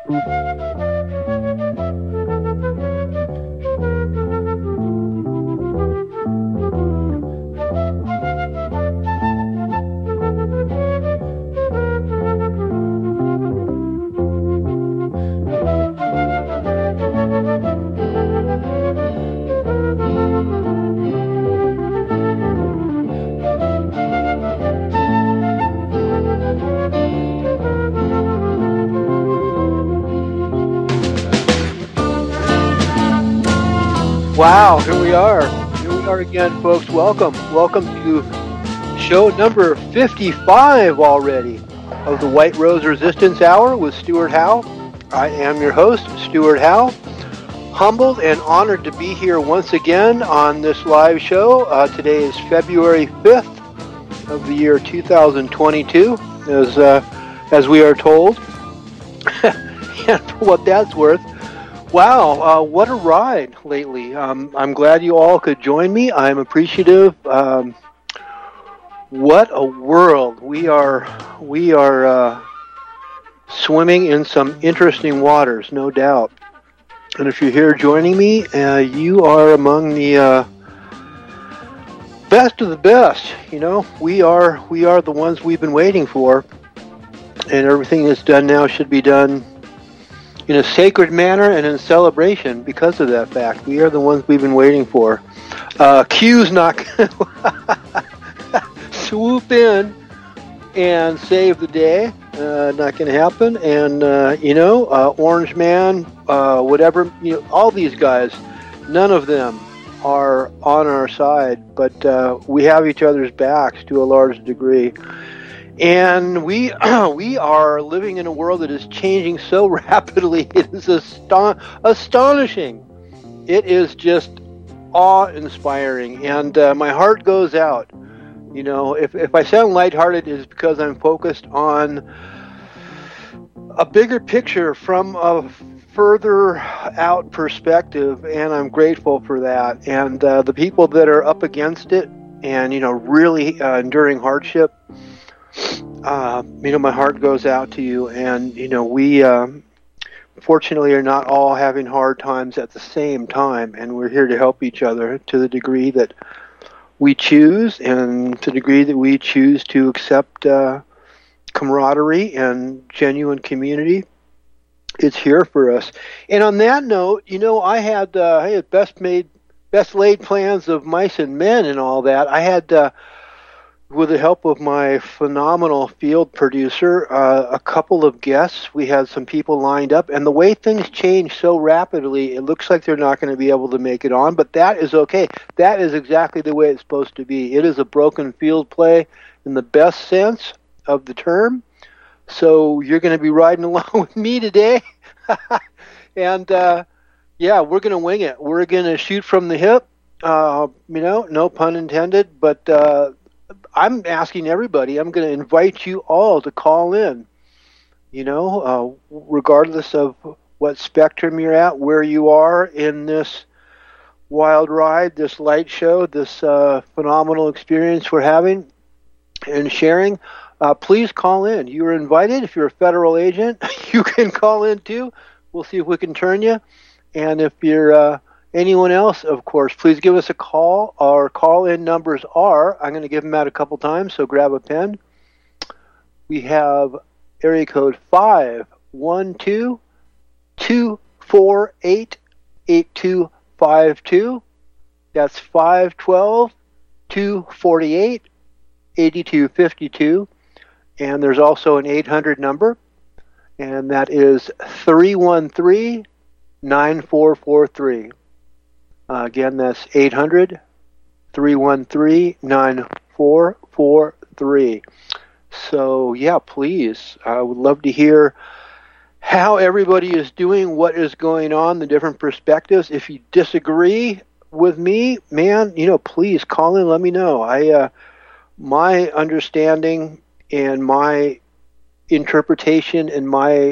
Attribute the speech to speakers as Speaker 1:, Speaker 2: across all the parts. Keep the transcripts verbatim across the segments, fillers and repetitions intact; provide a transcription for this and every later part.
Speaker 1: Wow, here we are. Here we are again, folks. Welcome. Welcome to show number fifty-five already of the White Rose Resistance Hour with Stuart Howe. I am your host, Stuart Howe. Humbled and honored to be here once again on this live show. Uh, today is February fifth of the year two thousand twenty-two, as, uh, as we are told. And for what that's worth, wow, uh, what a ride lately. Um, I'm glad you all could join me. I'm appreciative. Um, what a world. We are we are uh, swimming in some interesting waters, no doubt. And if you're here joining me, uh, you are among the uh, best of the best. You know, we are we are the ones we've been waiting for. And everything that's done now should be done in a sacred manner and in celebration because of that fact. We are the ones we've been waiting for. Uh, Q's not going to swoop in and save the day. Uh, not going to happen. And, uh, you know, uh, Orange Man, uh, whatever, you know, all these guys, none of them are on our side, but uh, we have each other's backs to a large degree. And we we are living in a world that is changing so rapidly. It is aston- astonishing. It is just awe-inspiring. And uh, my heart goes out. You know, if, if I sound lighthearted, it's because I'm focused on a bigger picture from a further out perspective, and I'm grateful for that. And uh, the people that are up against it and, you know, really uh, enduring hardship, Uh, you know, my heart goes out to you, and, you know, we, um, fortunately are not all having hard times at the same time, and we're here to help each other to the degree that we choose, and to the degree that we choose to accept uh, camaraderie and genuine community. It's here for us. And on that note, you know, I had, uh, I had best made, best laid plans of mice and men and all that. I had, uh, with the help of my phenomenal field producer, uh, a couple of guests. We had some people lined up, and the way things change so rapidly, it looks like they're not going to be able to make it on, but that is okay. That is exactly the way it's supposed to be. It is a broken field play in the best sense of the term. So you're going to be riding along with me today. and, uh, yeah, we're going to wing it. We're going to shoot from the hip, uh, you know, no pun intended, but uh, I'm asking everybody, I'm going to invite you all to call in, you know, uh, regardless of what spectrum you're at, where you are in this wild ride, this light show, this uh, phenomenal experience we're having and sharing. Uh, please call in. You are invited. If you're a federal agent, you can call in too. We'll see if we can turn you. And if you're uh, anyone else, of course, please give us a call. Our call-in numbers are, I'm going to give them out a couple times, so grab a pen. We have area code five one two, two four eight, eight two five two. That's five one two, two four eight, eight two five two. And there's also an eight hundred number, and that is three one three, nine four four three. Uh, again, that's eight hundred, three one three, nine four four three. So, yeah, please, I would love to hear how everybody is doing, what is going on, the different perspectives. If you disagree with me, man, you know, please call in, let me know. I, uh, my understanding and my interpretation and my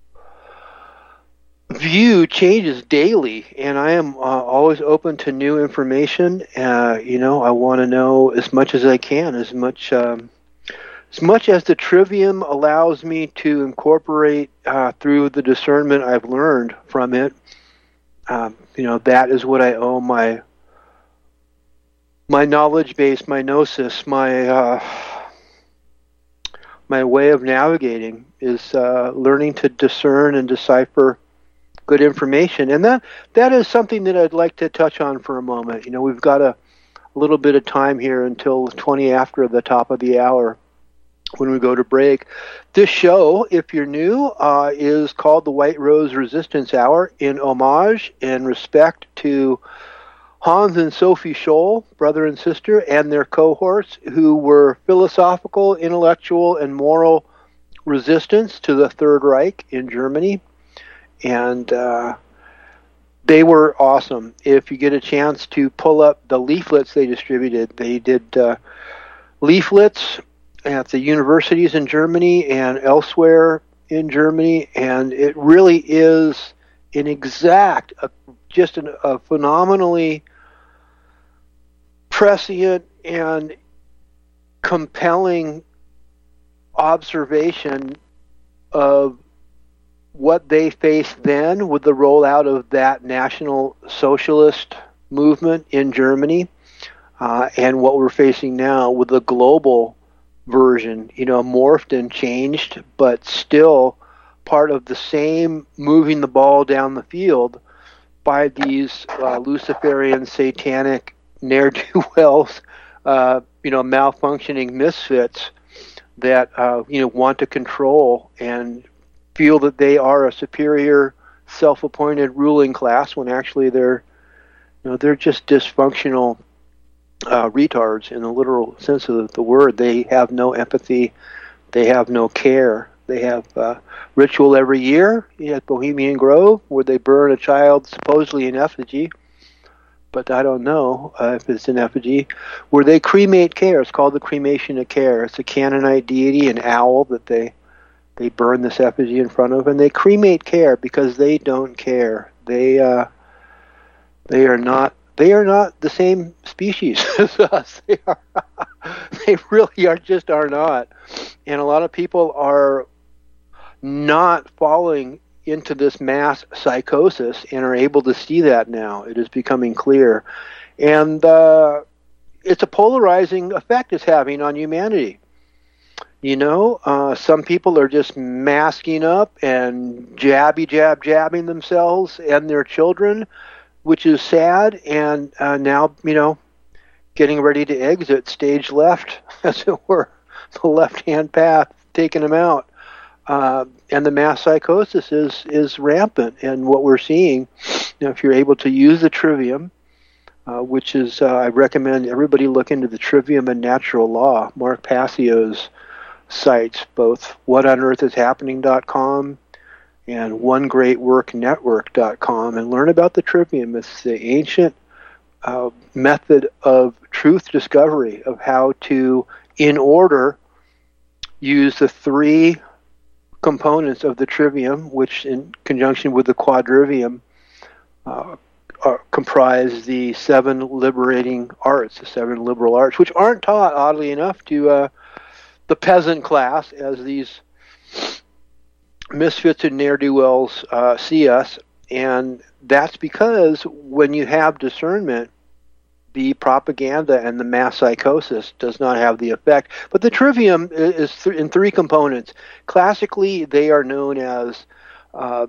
Speaker 1: view changes daily, and I am uh, always open to new information. Uh, you know, I want to know as much as I can, as much um, as much as the trivium allows me to incorporate uh, through the discernment I've learned from it, um, you know, that is what I owe my my knowledge base, my gnosis, my uh, my way of navigating is uh, learning to discern and decipher good information. And that that is something that I'd like to touch on for a moment. You know, we've got a, a little bit of time here until twenty after the top of the hour when we go to break. This show, if you're new, uh, is called the White Rose Resistance Hour in homage and respect to Hans and Sophie Scholl, brother and sister, and their cohorts who were philosophical, intellectual, and moral resistance to the Third Reich in Germany. And uh, they were awesome. If you get a chance to pull up the leaflets they distributed, they did uh, leaflets at the universities in Germany and elsewhere in Germany, and it really is an exact, a, just an, a phenomenally prescient and compelling observation of what they faced then with the rollout of that National Socialist movement in Germany, uh, and what we're facing now with the global version, you know, morphed and changed, but still part of the same moving the ball down the field by these uh, Luciferian, satanic ne'er-do-wells, uh, you know, malfunctioning misfits that, uh, you know, want to control and feel that they are a superior, self-appointed ruling class when actually they're, you know, they're just dysfunctional uh, retards in the literal sense of the, the word. They have no empathy. They have no care. They have uh, ritual every year at Bohemian Grove where they burn a child supposedly in effigy, but I don't know uh, if it's an effigy, where they cremate care. It's called the cremation of care. It's a Canaanite deity, an owl that they they burn this effigy in front of, and they cremate care because they don't care. They uh, they are not they are not the same species as us. They are they really are just are not, and a lot of people are not falling into this mass psychosis and are able to see that now. It is becoming clear, and uh, it's a polarizing effect it's having on humanity. You know, uh, some people are just masking up and jabby jab jabbing themselves and their children, which is sad, and uh, now, you know, getting ready to exit stage left, as it were, the left-hand path, taking them out. Uh, and the mass psychosis is, is rampant. And what we're seeing, you know, if you're able to use the trivium, uh, which is, uh, I recommend everybody look into the Trivium and Natural Law, Mark Passio's sites, both what on earth is happening dot com and one great work network dot com, and learn about the trivium. It's the ancient uh, method of truth discovery of how to, in order, use the three components of the trivium, which in conjunction with the quadrivium uh, are, comprise the seven liberating arts, the seven liberal arts, which aren't taught, oddly enough, to uh, the peasant class, as these misfits and ne'er-do-wells uh, see us. And that's because when you have discernment, the propaganda and the mass psychosis does not have the effect. But the trivium is th- in three components. Classically, they are known as, uh,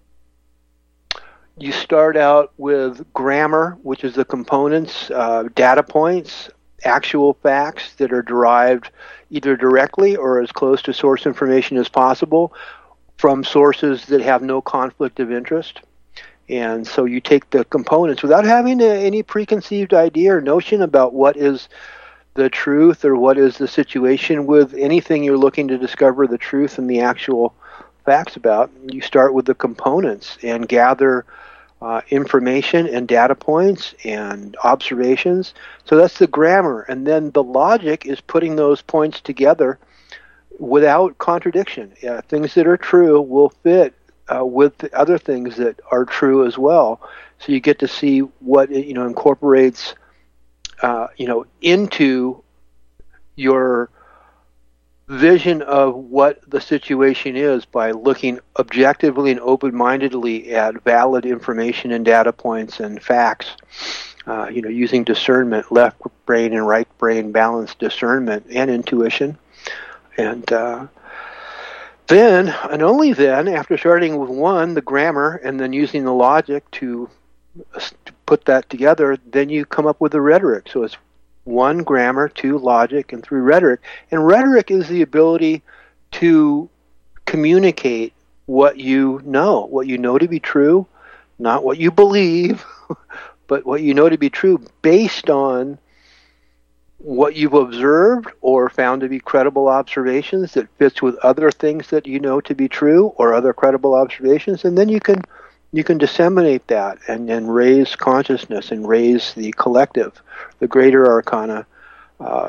Speaker 1: you start out with grammar, which is the components, uh, data points, actual facts that are derived either directly or as close to source information as possible from sources that have no conflict of interest. And so you take the components without having a, any preconceived idea or notion about what is the truth or what is the situation with anything you're looking to discover the truth and the actual facts about. You start with the components and gather uh, information and data points and observations. So that's the grammar. And then the logic is putting those points together without contradiction. Yeah, things that are true will fit Uh, with the other things that are true as well. So you get to see what, you know, incorporates, uh, you know, into your vision of what the situation is by looking objectively and open-mindedly at valid information and data points and facts, uh, you know, using discernment, left brain and right brain balanced discernment and intuition. And uh, then, and only then, after starting with one, the grammar, and then using the logic to, to put that together, then you come up with the rhetoric. So it's one, grammar, two, logic, and three, rhetoric. And rhetoric is the ability to communicate what you know, what you know to be true, not what you believe, but what you know to be true based on what you've observed or found to be credible observations that fits with other things that you know to be true or other credible observations. And then you can you can disseminate that and, and raise consciousness and raise the collective, the greater arcana. Uh,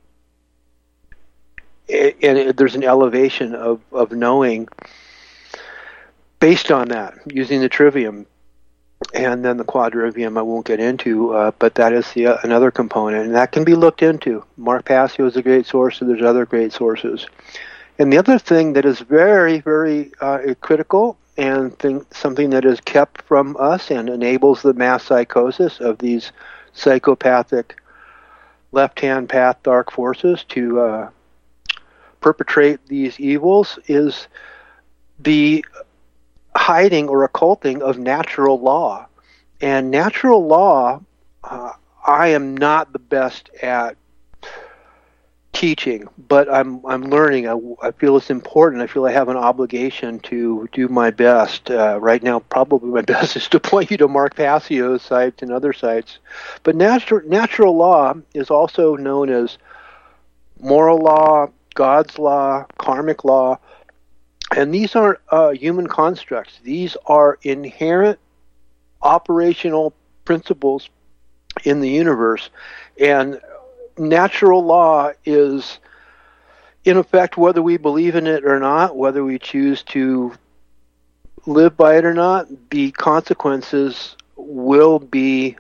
Speaker 1: and it, there's an elevation of, of knowing based on that, using the trivium. And then the quadrivium I won't get into, uh, but that is the, uh, another component, and that can be looked into. Mark Passio is a great source, and there's other great sources. And the other thing that is very, very uh, critical and thing, something that is kept from us and enables the mass psychosis of these psychopathic left-hand path dark forces to uh, perpetrate these evils is the hiding or occulting of natural law. And natural law, uh, I am not the best at teaching, but I'm I'm learning. I, I feel it's important. I feel I have an obligation to do my best. Uh, right now, probably my best is to point you to Mark Passio's sites and other sites. But natural natural law is also known as moral law, God's law, karmic law. And these aren't uh, human constructs. These are inherent operational principles in the universe. And natural law is, in effect, whether we believe in it or not, whether we choose to live by it or not, the consequences will be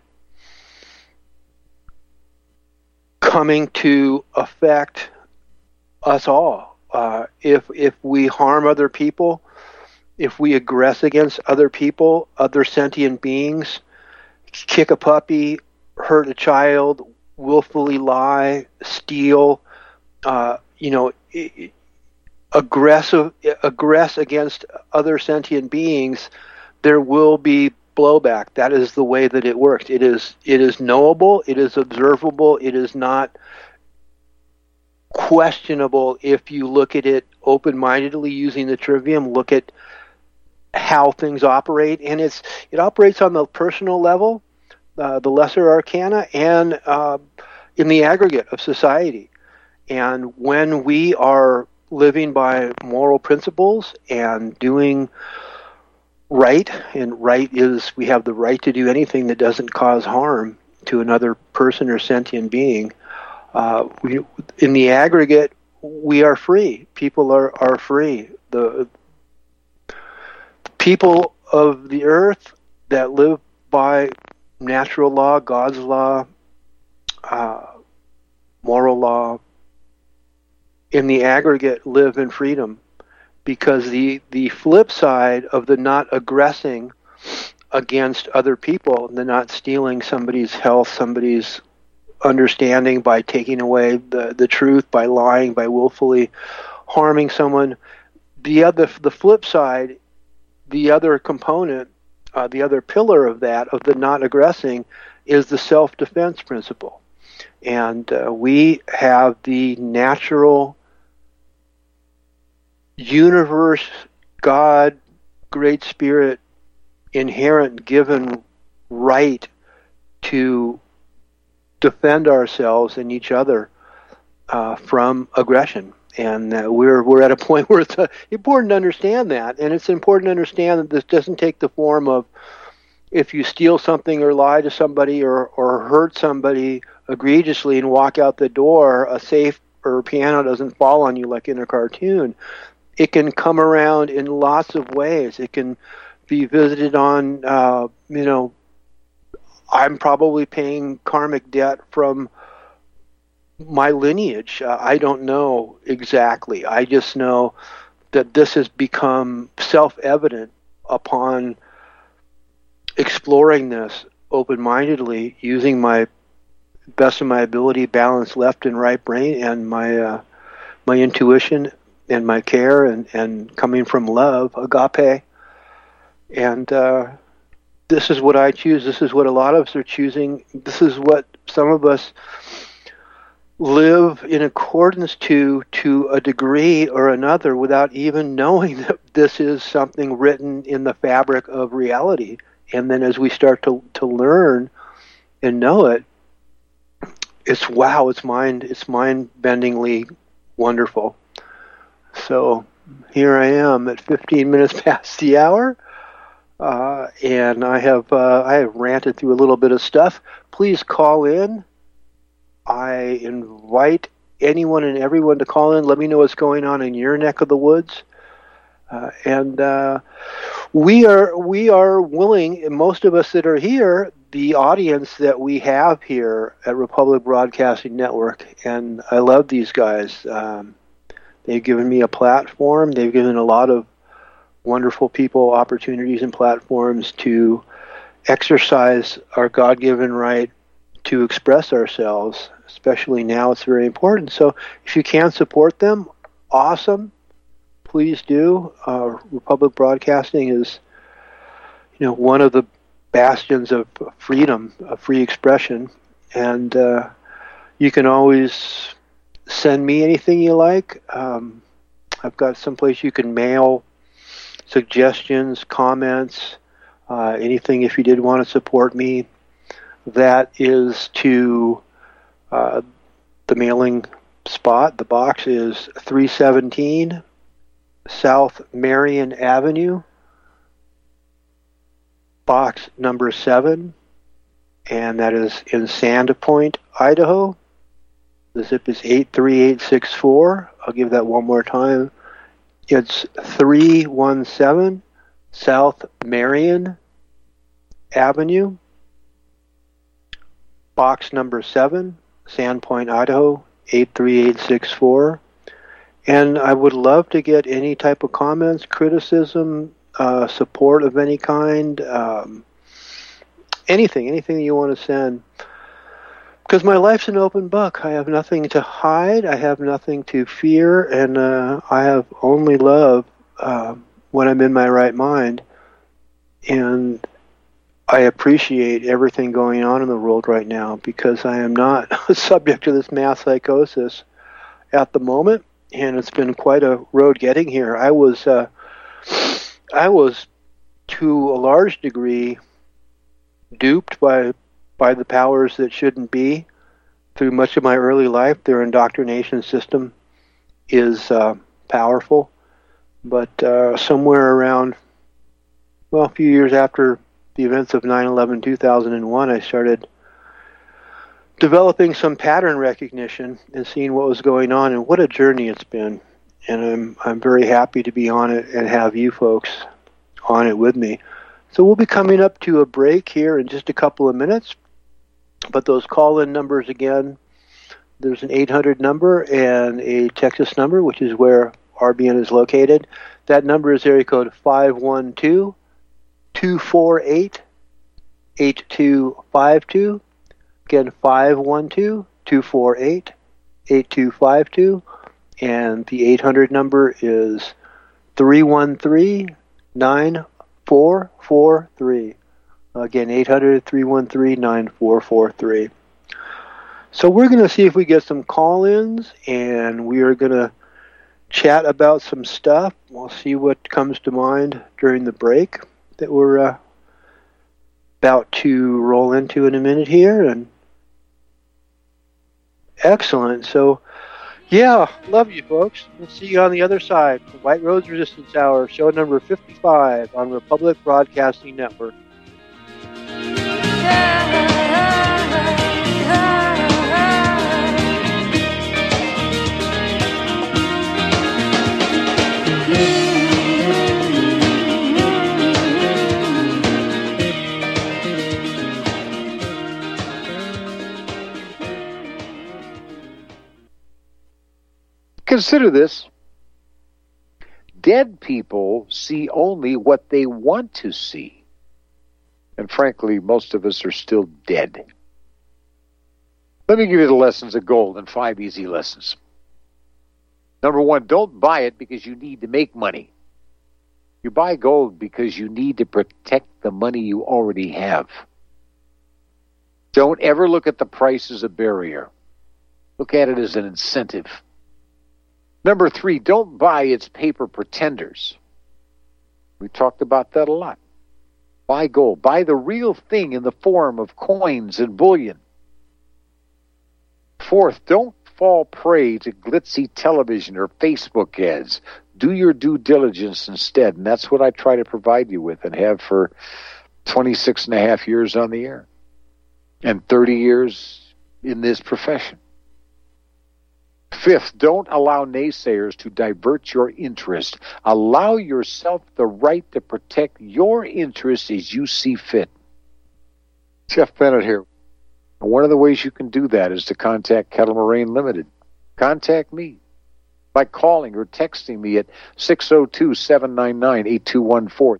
Speaker 1: coming to affect us all. Uh, if if we harm other people, if we aggress against other people, other sentient beings, kick a puppy, hurt a child, willfully lie, steal, uh, you know, aggressive aggress against other sentient beings, there will be blowback. That is the way that it works. It is it is knowable. It is observable. It is not questionable if you look at it open-mindedly using the trivium, look at how things operate, and it's it operates on the personal level, uh, the lesser arcana, and uh, in the aggregate of society. And when we are living by moral principles and doing right, and right is we have the right to do anything that doesn't cause harm to another person or sentient being, Uh, we, in the aggregate, we are free. People are, are free. The, the people of the earth that live by natural law, God's law, uh, moral law, in the aggregate live in freedom, because the, the flip side of the not aggressing against other people, the not stealing somebody's health, somebody's understanding by taking away the, the truth, by lying, by willfully harming someone. The other, the flip side, the other component, uh, the other pillar of that, of the not aggressing, is the self-defense principle. And uh, we have the natural universe, God, Great Spirit, inherent given right to defend ourselves and each other uh, from aggression. And uh, we're we're at a point where it's uh, important to understand that. And it's important to understand that this doesn't take the form of if you steal something or lie to somebody or, or hurt somebody egregiously and walk out the door, a safe or a piano doesn't fall on you like in a cartoon. It can come around in lots of ways. It can be visited on, uh, you know, I'm probably paying karmic debt from my lineage. Uh, I don't know exactly. I just know that this has become self-evident upon exploring this open-mindedly, using my best of my ability, balanced left and right brain, and my uh, my intuition and my care, and, and coming from love, agape. And uh, this is what I choose. This is what a lot of us are choosing. This is what some of us live in accordance to to a degree or another without even knowing that this is something written in the fabric of reality. And then as we start to, to learn and know it, it's wow, it's mind it's mind-bendingly wonderful. So here I am at fifteen minutes past the hour, uh, and I have uh, I have ranted through a little bit of stuff. Please call in. I invite anyone and everyone to call in. Let me know what's going on in your neck of the woods. Uh, and uh, we are we are willing, and most of us that are here, the audience that we have here at Republic Broadcasting Network, and I love these guys. Um, they've given me a platform. They've given a lot of wonderful people opportunities and platforms to exercise our God-given right to express ourselves. Especially now, it's very important. So if you can support them, awesome. Please do. Uh, Republic Broadcasting is, you know, one of the bastions of freedom, of free expression, and uh, you can always send me anything you like. Um, I've got someplace you can mail suggestions, comments, uh, anything if you did want to support me. That is to uh, the mailing spot. The box is three seventeen South Marion Avenue, box number seven, and that is in Sandpoint, Idaho. The zip is eight three eight six four. I'll give that one more time. It's three seventeen South Marion Avenue, box number seven, Sandpoint, Idaho, eight three eight six four. And I would love to get any type of comments, criticism, uh, support of any kind, um, anything, anything that you want to send. Because my life's an open book. I have nothing to hide. I have nothing to fear. And uh, I have only love uh, when I'm in my right mind. And I appreciate everything going on in the world right now because I am not subject to this mass psychosis at the moment. And it's been quite a road getting here. I was, uh, I was, to a large degree, duped by by the powers that shouldn't be through much of my early life. Their indoctrination system is uh, powerful, but uh, somewhere around, well, a few years after the events of nine eleven two thousand one, I started developing some pattern recognition and seeing what was going on, and what a journey it's been. And I'm I'm very happy to be on it and have you folks on it with me. So we'll be coming up to a break here in just a couple of minutes. But those call-in numbers again, there's an eight hundred number and a Texas number, which is where R B N is located. That number is area code five one two, two four eight, eight two five two. Again, five one two, two four eight, eight two five two, and the eight hundred number is three one three, nine four four three. Again, eight hundred, three one three, nine four four three. So we're going to see if we get some call-ins, and we are going to chat about some stuff. We'll see what comes to mind during the break that we're uh, about to roll into in a minute here, and excellent. So, yeah, love you folks. We'll see you on the other side. The White Rose Resistance Hour, show number fifty-five on Republic Broadcasting Network.
Speaker 2: Consider this. Dead people see only what they want to see. And frankly, most of us are still dead. Let me give you the lessons of gold in five easy lessons. Number one, don't buy it because you need to make money. You buy gold because you need to protect the money you already have. Don't ever look at the price as a barrier. Look at it as an incentive. Number three, don't buy its paper pretenders. We talked about that a lot. Buy gold. Buy the real thing in the form of coins and bullion. Fourth, don't fall prey to glitzy television or Facebook ads. Do your due diligence instead, and that's what I try to provide you with and have for twenty-six and a half years on the air and thirty years in this profession. Fifth, don't allow naysayers to divert your interest. Allow yourself the right to protect your interests as you see fit. Jeff Bennett here. And one of the ways you can do that is to contact Kettle Moraine Limited. Contact me by calling or texting me at six oh two, seven nine nine, eight two one four.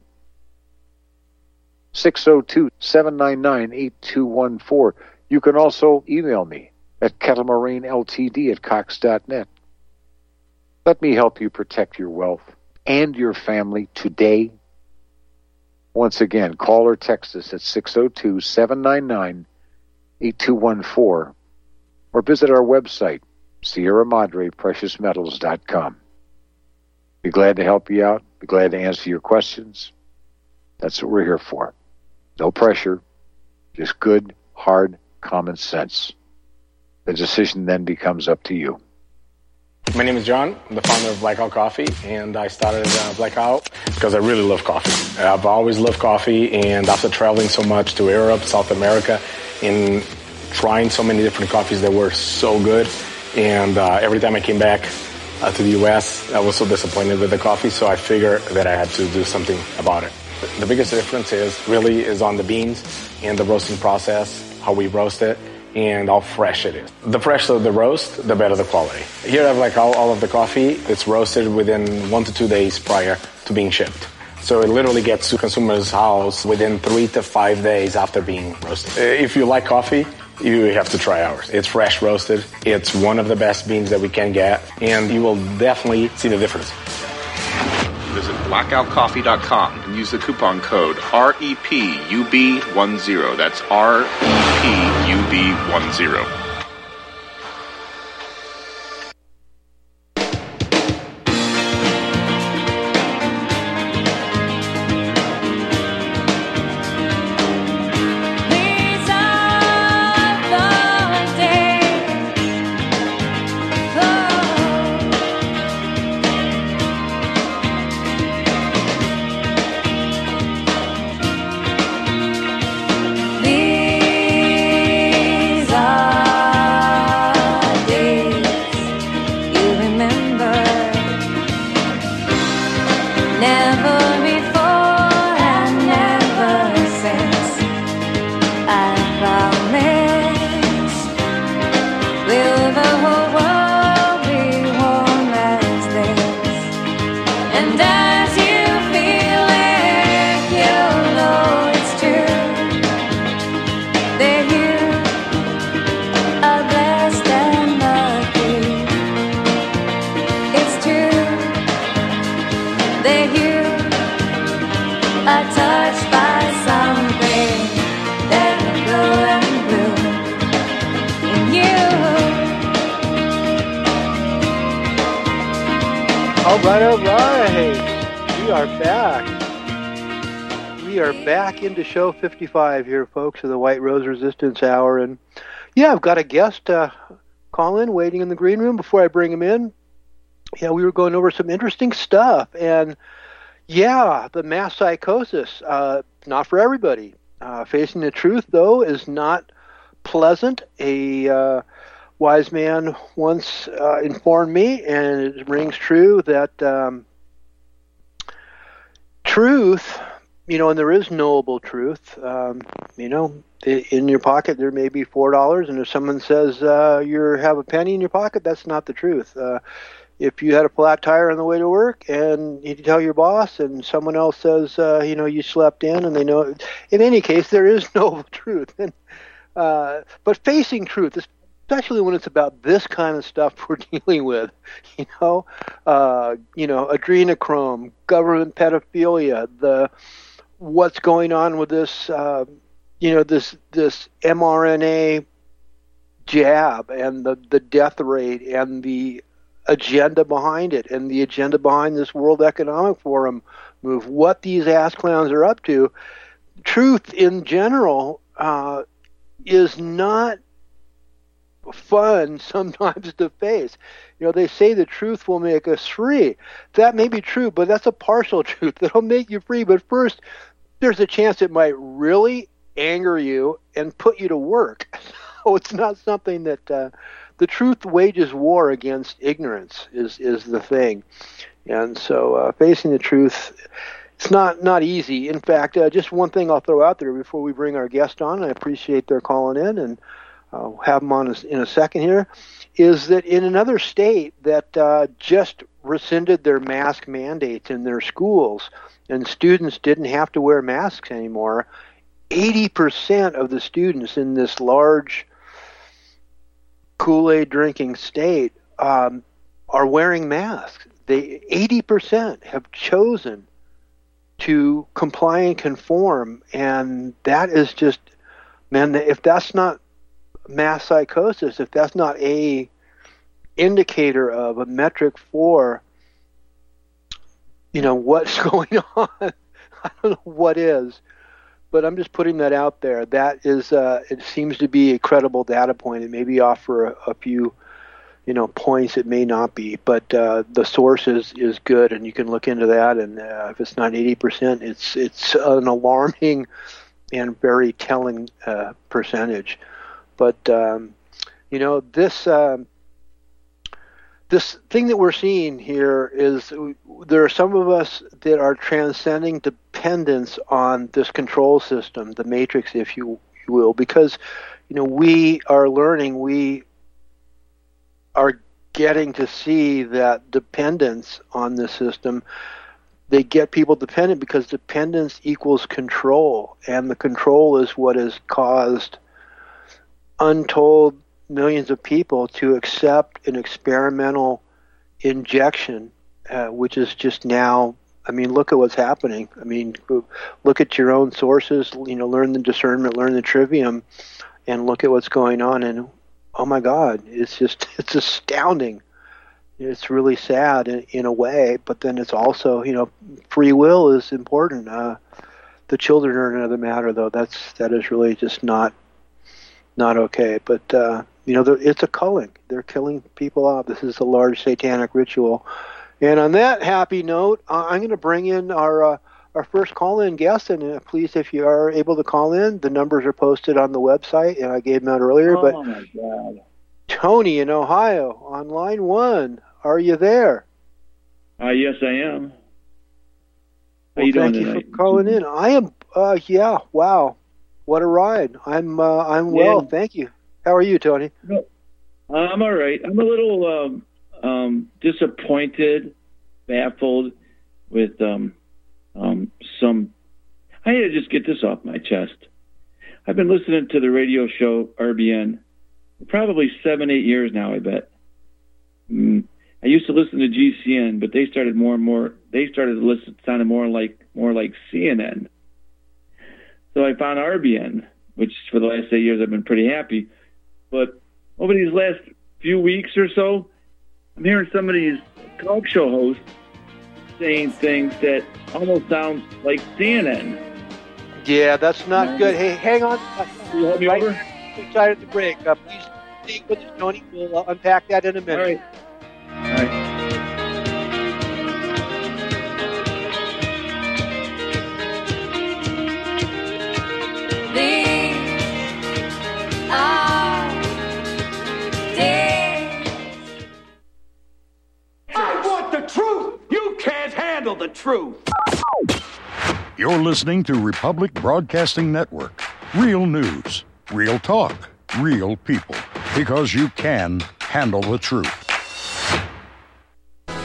Speaker 2: six oh two, seven nine nine, eight two one four. You can also email me at kettlemoraineltd at cox dot net. Let me help you protect your wealth and your family today. Once again, call or text us at six oh two, seven nine nine, eight two one four or visit our website, Sierra Madre Precious Metals dot com. Be glad to help you out. Be glad to answer your questions. That's what we're here for. No pressure, just good, hard, common sense. The decision then becomes up to you.
Speaker 3: My name is John. I'm the founder of Blackout Coffee, and I started uh, Blackout because I really love coffee. I've always loved coffee, and after traveling so much to Europe, South America, and trying so many different coffees that were so good, and uh, every time I came back uh, to the U S, I was so disappointed with the coffee, so I figured that I had to do something about it. The biggest difference is really is on the beans and the roasting process, how we roast it, and how fresh it is. The fresher the roast, the better the quality. Here I have like all, all of the coffee. It's roasted within one to two days prior to being shipped. So it literally gets to consumer's house within three to five days after being roasted. If you like coffee, you have to try ours. It's fresh roasted. It's one of the best beans that we can get, and you will definitely see the difference.
Speaker 4: Visit blackout coffee dot com and use the coupon code R E P U B ten. That's R E P U B ten.
Speaker 1: All right, all right. We are back. We are back into show fifty-five here, folks, of the White Rose Resistance Hour. And yeah, I've got a guest uh, call in waiting in the green room. Before I bring him in, yeah, we were going over some interesting stuff. And yeah, the mass psychosis, uh, not for everybody. Uh, facing the truth, though, is not pleasant. A uh, wise man once uh, informed me, and it rings true, that um, truth, you know, and there is knowable truth, um, you know, in your pocket there may be four dollars, and if someone says uh, you have a penny in your pocket, that's not the truth. Uh, if you had a flat tire on the way to work and you tell your boss and someone else says, uh, you know, you slept in and they know, in any case, there is no truth. And, uh, but facing truth, especially when it's about this kind of stuff we're dealing with, you know, uh, you know, adrenochrome, government pedophilia, the, what's going on with this, uh, you know, this, this mRNA jab and the, the death rate and the agenda behind it and the agenda behind this World Economic Forum move, what these ass clowns are up to. Truth in general uh, is not fun sometimes to face. You know, they say the truth will make us free. That may be true, but that's a partial truth. It'll make you free, but first there's a chance it might really anger you and put you to work. So it's not something that uh, the truth wages war against ignorance is, is the thing. And so uh, facing the truth, it's not, not easy. In fact, uh, just one thing I'll throw out there before we bring our guest on, I appreciate their calling in, and I'll have them on in a second here, is that in another state that uh, just rescinded their mask mandates in their schools and students didn't have to wear masks anymore, eighty percent of the students in this large Kool-Aid drinking state um, are wearing masks. They eighty percent have chosen to comply and conform, and that is just, man, if that's not mass psychosis, if that's not a indicator of a metric for, you know, what's going on, I don't know what is. But I'm just putting that out there. That is, uh, it seems to be a credible data point. It may be off for a, a few, you know, points. It may not be, but uh, the source is, is good, and you can look into that. And uh, if it's not eighty percent, it's it's an alarming and very telling uh, percentage. But um, you know, this um, this thing that we're seeing here is there are some of us that are transcending dependence on this control system, the matrix, if you, you will, because, you know, we are learning, we are getting to see that dependence on the system, they get people dependent because dependence equals control, and the control is what has caused untold millions of people to accept an experimental injection, uh, which is just now, I mean, look at what's happening. I mean, look at your own sources, you know, learn the discernment, learn the trivium, and look at what's going on. And, oh my God, it's just, it's astounding. It's really sad in, in a way, but then it's also, you know, free will is important. Uh, the children are another matter, though. That's, that is really just not, not okay. But, uh, you know, it's a culling. They're killing people off. This is a large satanic ritual. And on that happy note, uh, I'm going to bring in our uh, our first call-in guest. And uh, please, if you are able to call in, the numbers are posted on the website, and I gave them out earlier.
Speaker 5: Oh,
Speaker 1: but
Speaker 5: my God.
Speaker 1: Tony in Ohio on line one. Are you there?
Speaker 5: Uh, yes, I am. How
Speaker 1: well,
Speaker 5: you doing
Speaker 1: thank
Speaker 5: tonight?
Speaker 1: you for calling in. I am, uh, yeah, wow. What a ride. I'm uh, I'm well,
Speaker 5: Yeah.
Speaker 1: thank you. How are you, Tony?
Speaker 5: No, I'm all right. I'm a little um, um, disappointed, baffled with um, um, some... I need to just get this off my chest. I've been listening to the radio show R B N for probably seven, eight years now, I bet. Mm. I used to listen to G C N, but they started more and more... They started to listen, sounded more like more like C N N. So I found R B N, which for the last eight years I've been pretty happy. But over these last few weeks or so, I'm hearing some of these talk show hosts saying things that almost sound like C N N.
Speaker 1: Yeah, that's not
Speaker 5: No.
Speaker 1: good. Hey, hang on.
Speaker 5: Can you hold me
Speaker 1: Right
Speaker 5: over?
Speaker 1: inside of the break. Uh, please stay with us, Tony. We'll uh, unpack that in a
Speaker 5: All
Speaker 1: minute.
Speaker 5: right. All right.
Speaker 6: I want the truth! You can't handle the truth!
Speaker 7: You're listening to Republic Broadcasting Network. Real news, real talk, real people. Because you can handle the truth.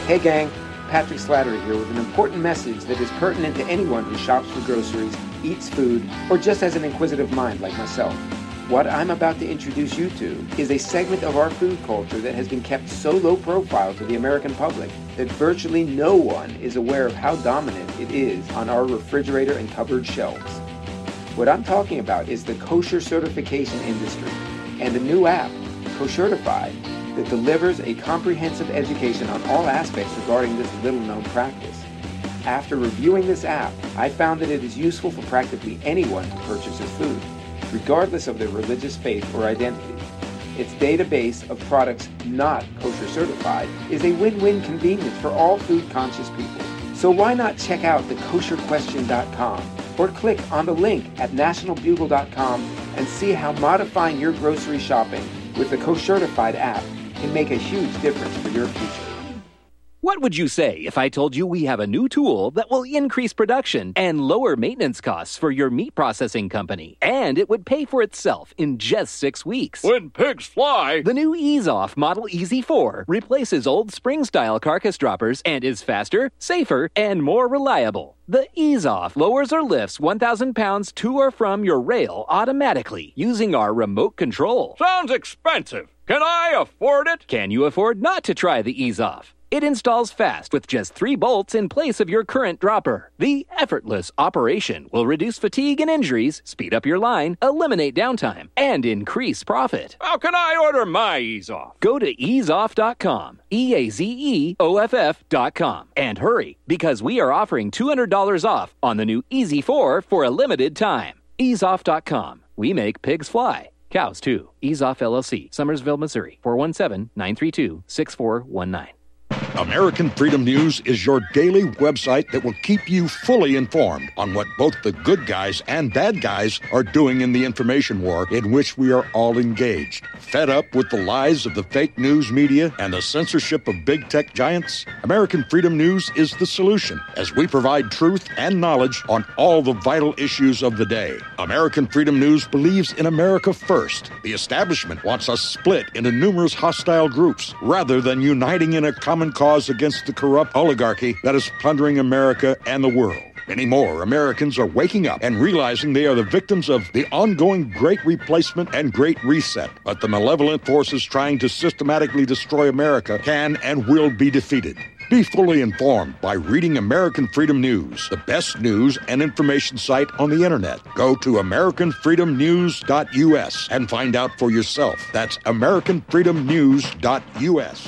Speaker 8: Hey gang, Patrick Slattery here with an important message that is pertinent to anyone who shops for groceries, eats food, or just has an inquisitive mind like myself. What I'm about to introduce you to is a segment of our food culture that has been kept so low profile to the American public that virtually no one is aware of how dominant it is on our refrigerator and cupboard shelves. What I'm talking about is the kosher certification industry and a new app, Koshertified, that delivers a comprehensive education on all aspects regarding this little-known practice. After reviewing this app, I found that it is useful for practically anyone who purchases food, regardless of their religious faith or identity. Its database of products not kosher certified is a win-win convenience for all food-conscious people. So why not check out the kosher question dot com or click on the link at national bugle dot com and see how modifying your grocery shopping with the Koshertified app can make a huge difference for your future.
Speaker 9: What would you say if I told you we have a new tool that will increase production and lower maintenance costs for your meat processing company? And it would pay for itself in just six weeks.
Speaker 6: When pigs fly!
Speaker 9: The new Ease Off Model E Z four replaces old spring-style carcass droppers and is faster, safer, and more reliable. The Ease Off lowers or lifts one thousand pounds to or from your rail automatically using our remote control.
Speaker 6: Sounds expensive. Can I afford it?
Speaker 9: Can you afford not to try the Ease Off? It installs fast with just three bolts in place of your current dropper. The effortless operation will reduce fatigue and injuries, speed up your line, eliminate downtime, and increase profit.
Speaker 6: How can I order my Ease Off?
Speaker 9: Go to ease off dot com, E A Z E O F F dot com, and hurry, because we are offering two hundred dollars off on the new E Z four for a limited time. ease off dot com. We make pigs fly. Cows, too. Ease Off L L C, Summersville, Missouri, four one seven, nine three two, six four one nine.
Speaker 7: American Freedom News is your daily website that will keep you fully informed on what both the good guys and bad guys are doing in the information war in which we are all engaged. Fed up with the lies of the fake news media and the censorship of big tech giants? American Freedom News is the solution, as we provide truth and knowledge on all the vital issues of the day. American Freedom News believes in America first. The establishment wants us split into numerous hostile groups rather than uniting in a common cause against the corrupt oligarchy that is plundering America and the world. Many more Americans are waking up and realizing they are the victims of the ongoing Great Replacement and Great Reset. But the malevolent forces trying to systematically destroy America can and will be defeated. Be fully informed by reading American Freedom News, the best news and information site on the internet. Go to american freedom news dot U S and find out for yourself. That's american freedom news dot U S.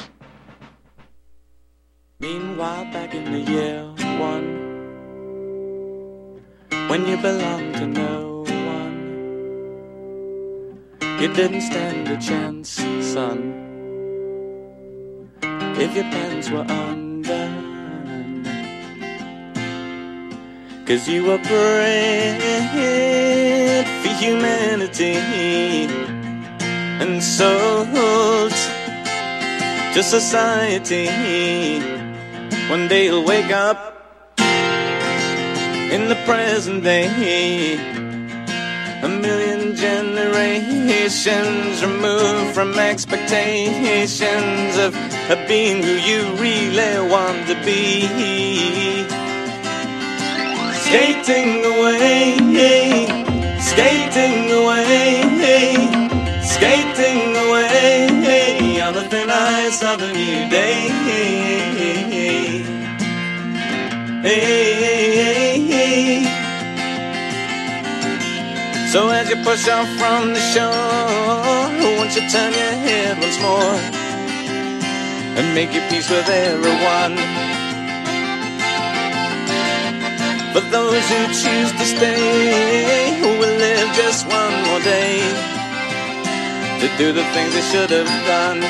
Speaker 10: Meanwhile, back in the year one, when you belonged to no one, you didn't stand a chance, son, if your pants were undone, 'cause you were bred for humanity and sold to society. One day you'll wake up in the present day, a million generations removed from expectations of, of being who you really want to be. Skating away, skating away, skating away on the thin ice of a new day. Hey, hey, hey. So as you push off from the shore, won't you turn your head once more and make your peace with everyone? For those who choose to stay, who will live just one more day to do the things they should have done.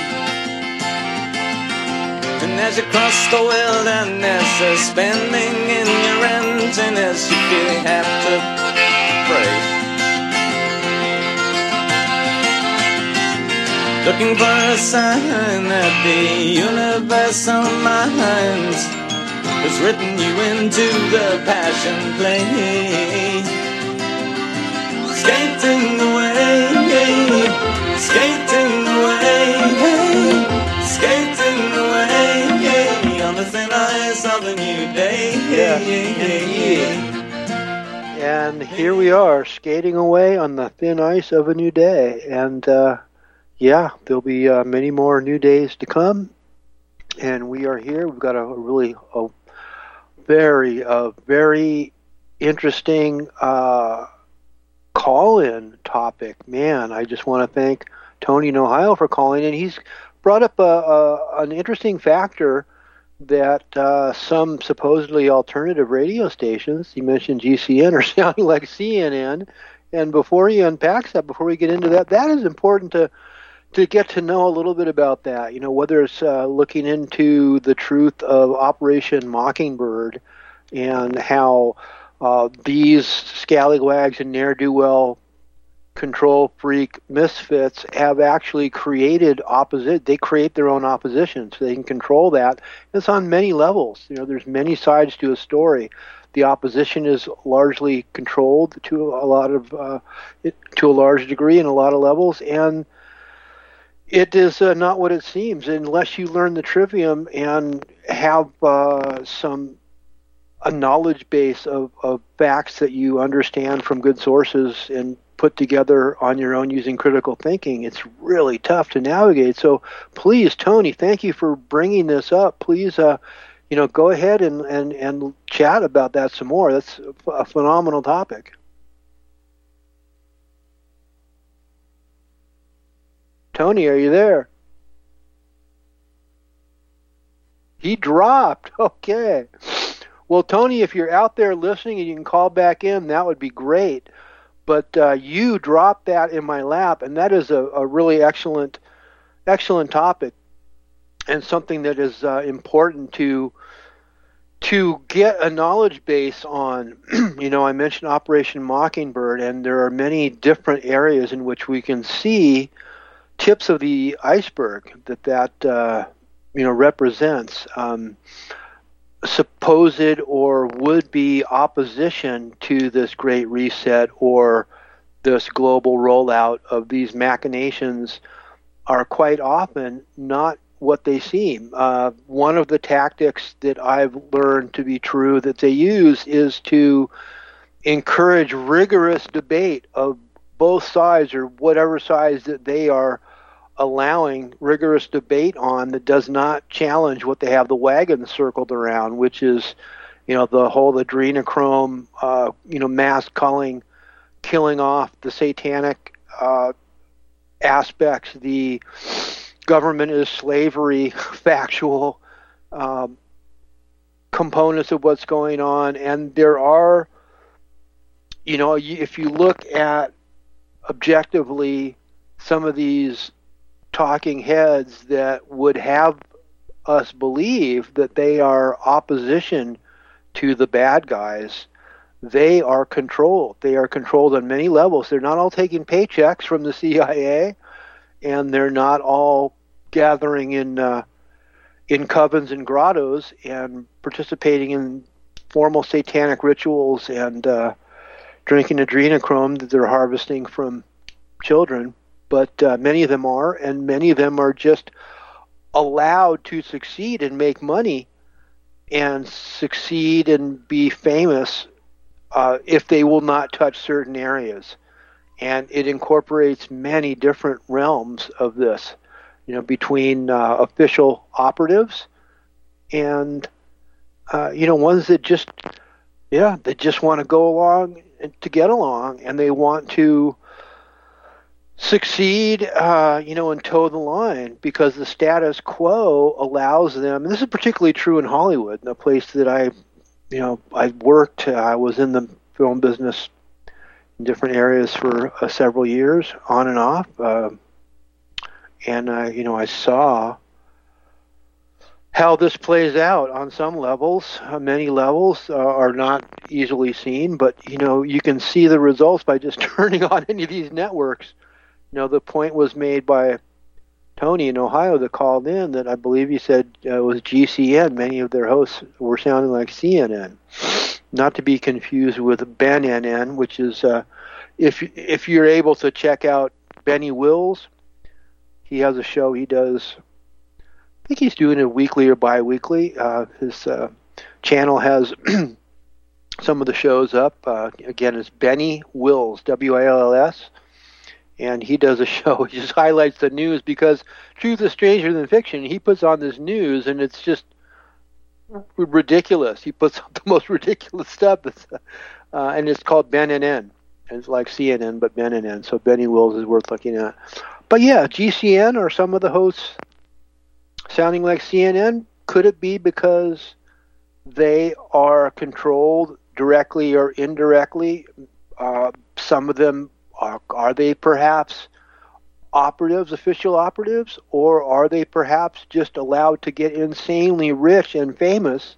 Speaker 10: And as you cross the wilderness, spending in your emptiness, you feel you have to pray, looking for a sign that the universal mind has written you into the passion play. Skating away, skating away, skating away on the thin ice of a new day.
Speaker 1: Yeah, and here we are, skating away on the thin ice of a new day. And, uh, yeah, there'll be uh, many more new days to come. And we are here. We've got a, a really a very, uh, very interesting uh, call-in topic. Man, I just want to thank Tony in Ohio for calling in. He's brought up a, a, an interesting factor that uh, some supposedly alternative radio stations, you mentioned G C N, are sounding like C N N. And before he unpacks that, before we get into that, that is important to to get to know a little bit about that. You know, whether it's uh, looking into the truth of Operation Mockingbird and how uh, these scallywags and ne'er-do-well control freak misfits have actually created opposite. They create their own opposition, so they can control that. It's on many levels. You know, there's many sides to a story. The opposition is largely controlled to a lot of, uh, it, to a large degree, in a lot of levels, and it is uh, not what it seems unless you learn the trivium and have uh, some a knowledge base of, of facts that you understand from good sources and put together on your own using critical thinking. It's really tough to navigate. So please, Tony, thank you for bringing this up. Please, uh, you know, go ahead and, and, and chat about that some more. That's a phenomenal topic. Tony, are you there? He dropped. Okay. Well, Tony, if you're out there listening and you can call back in, that would be great. But uh, you dropped that in my lap, and that is a, a really excellent, excellent topic, and something that is uh, important to to get a knowledge base on. You know, I mentioned Operation Mockingbird, and there are many different areas in which we can see tips of the iceberg that that uh, you know represents. Um, supposed or would-be opposition to this great reset or this global rollout of these machinations are quite often not what they seem. Uh, one of the tactics that I've learned to be true that they use is to encourage rigorous debate of both sides, or whatever sides that they are allowing rigorous debate on, that does not challenge what they have the wagon circled around, which is, you know, the whole adrenochrome, uh, you know, mass culling, killing off the satanic uh, aspects, the government is slavery, factual um, components of what's going on. And there are, you know, if you look at objectively some of these talking heads that would have us believe that they are opposition to the bad guys, they are controlled. They are controlled on many levels. They're not all taking paychecks from the C I A, and they're not all gathering in uh, in covens and grottos and participating in formal satanic rituals and uh, drinking adrenochrome that they're harvesting from children. But uh, many of them are, and many of them are just allowed to succeed and make money and succeed and be famous uh, if they will not touch certain areas. And it incorporates many different realms of this, you know, between uh, official operatives and, uh, you know, ones that just, yeah, they just want to go along to get along, and they want to succeed, uh, you know, and toe the line because the status quo allows them. And this is particularly true in Hollywood, in a place that I, you know, I worked. Uh, I was in the film business in different areas for uh, several years, on and off, uh, and uh, you know, I saw how this plays out on some levels. Uh, many levels uh, are not easily seen, but you know, you can see the results by just turning on any of these networks. You know, the point was made by Tony in Ohio that called in that I believe he said uh, it was G C N. Many of their hosts were sounding like C N N. Not to be confused with Ben N N, which is, uh, if if you're able to check out Benny Wills, he has a show he does I think he's doing it weekly or bi-weekly. Uh, his uh, channel has some of the shows up. Uh, again, it's Benny Wills, W I L L S. And he does a show. He just highlights the news because truth is stranger than fiction. He puts on this news, and it's just ridiculous. He puts up the most ridiculous stuff. Uh, and it's called Ben N N. And it's like C N N, but Ben N N. So Benny Wills is worth looking at. But yeah, G C N or some of the hosts sounding like C N N. Could it be because they are controlled directly or indirectly? Uh, some of them are, are they perhaps operatives, official operatives, or are they perhaps just allowed to get insanely rich and famous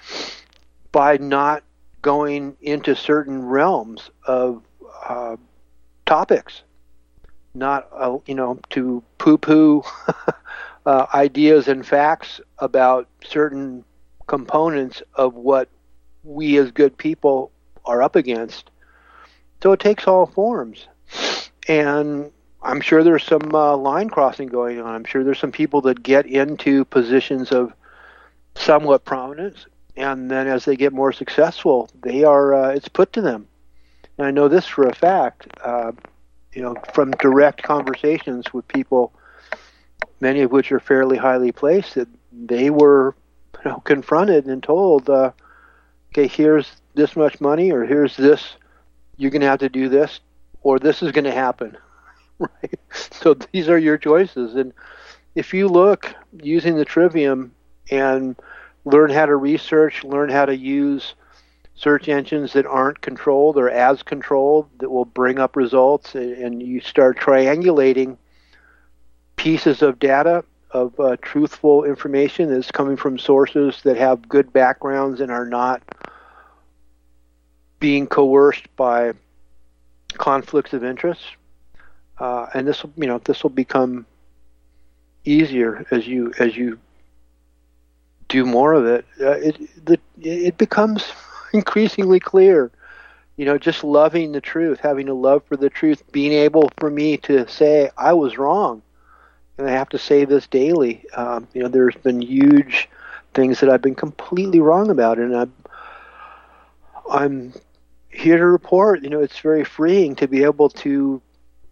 Speaker 1: by not going into certain realms of uh, topics? Not, uh, you know, to poo-poo uh, ideas and facts about certain components of what we as good people are up against. So it takes all forms. And I'm sure there's some uh, line crossing going on. I'm sure there's some people that get into positions of somewhat prominence, and then as they get more successful, they are uh, it's put to them. And I know this for a fact, uh, you know, from direct conversations with people, many of which are fairly highly placed, that they were, you know, confronted and told, uh, okay, here's this much money, or here's this, you're going to have to do this, or this is going to happen, right? So these are your choices. And if you look using the Trivium and learn how to research, learn how to use search engines that aren't controlled or as controlled, that will bring up results, and you start triangulating pieces of data, of uh, truthful information that's coming from sources that have good backgrounds and are not being coerced by conflicts of interest. Uh, and this will, you know, this will become easier as you as you do more of it. Uh, it the, it becomes increasingly clear. You know, just loving the truth, having a love for the truth, being able for me to say I was wrong, and I have to say this daily. Um, you know, there's been huge things that I've been completely wrong about, and I'm I'm here to report. You know, it's very freeing to be able to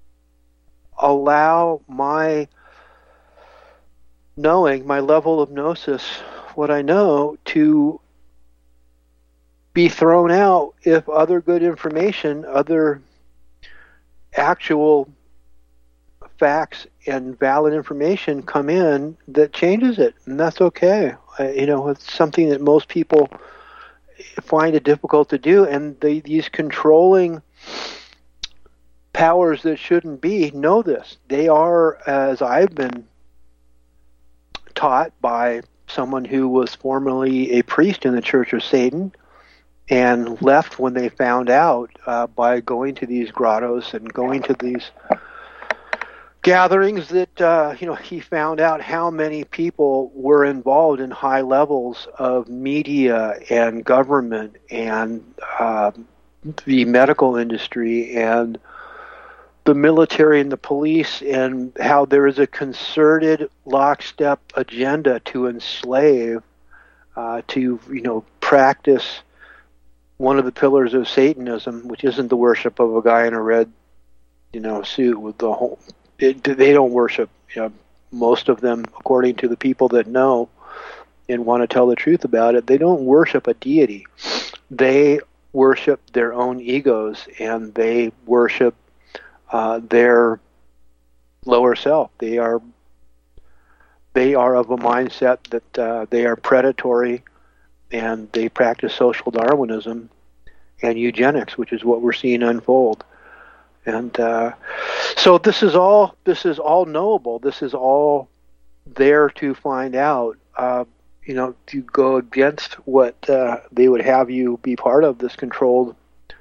Speaker 1: allow my knowing, my level of gnosis, what I know, to be thrown out if other good information, other actual facts and valid information come in that changes it, and that's okay. I, you know, it's something that most people find it difficult to do, and they, these controlling powers that shouldn't be know this. They are, as I've been taught by someone who was formerly a priest in the Church of Satan and left when they found out, uh, by going to these grottos and going to these gatherings, that uh, you know, he found out how many people were involved in high levels of media and government and uh, the medical industry and the military and the police, and how there is a concerted lockstep agenda to enslave, uh, to, you know, practice one of the pillars of Satanism, which isn't the worship of a guy in a red, you know, suit with the whole. It, they don't worship, you know, most of them, according to the people that know and want to tell the truth about it, they don't worship a deity. They worship their own egos, and they worship uh, their lower self. They are they are of a mindset that uh, they are predatory, and they practice social Darwinism and eugenics, which is what we're seeing unfold. And uh, so this is all this is all knowable. This is all there to find out. Uh, you know, to go against what uh, they would have you be part of, this controlled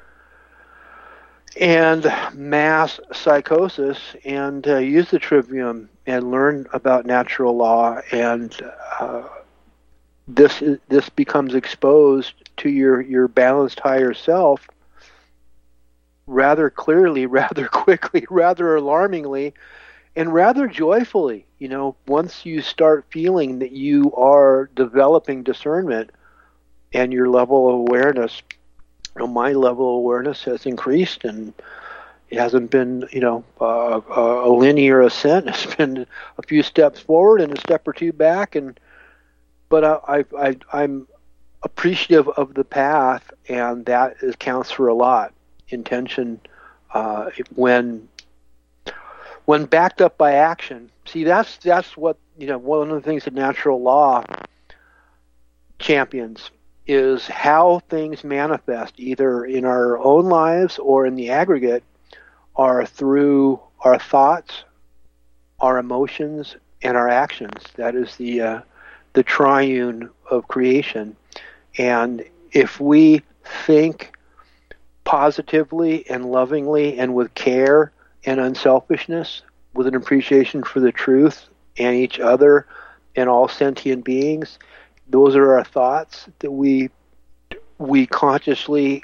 Speaker 1: and mass psychosis, and uh, use the Trivium and learn about natural law, and uh, this is, this becomes exposed to your your balanced higher self rather clearly, rather quickly, rather alarmingly, and rather joyfully. You know, once you start feeling that you are developing discernment and your level of awareness, you know, my level of awareness has increased, and it hasn't been, you know, uh, a linear ascent. It's been a few steps forward and a step or two back, and but I, I, I I'm appreciative of the path, and that is, counts for a lot. Intention, uh, when when backed up by action. See, that's that's what, you know, one of the things that natural law champions is how things manifest, either in our own lives or in the aggregate, are through our thoughts, our emotions, and our actions. That is the uh, the triune of creation. And if we think positively and lovingly and with care and unselfishness, with an appreciation for the truth and each other and all sentient beings, those are our thoughts that we we consciously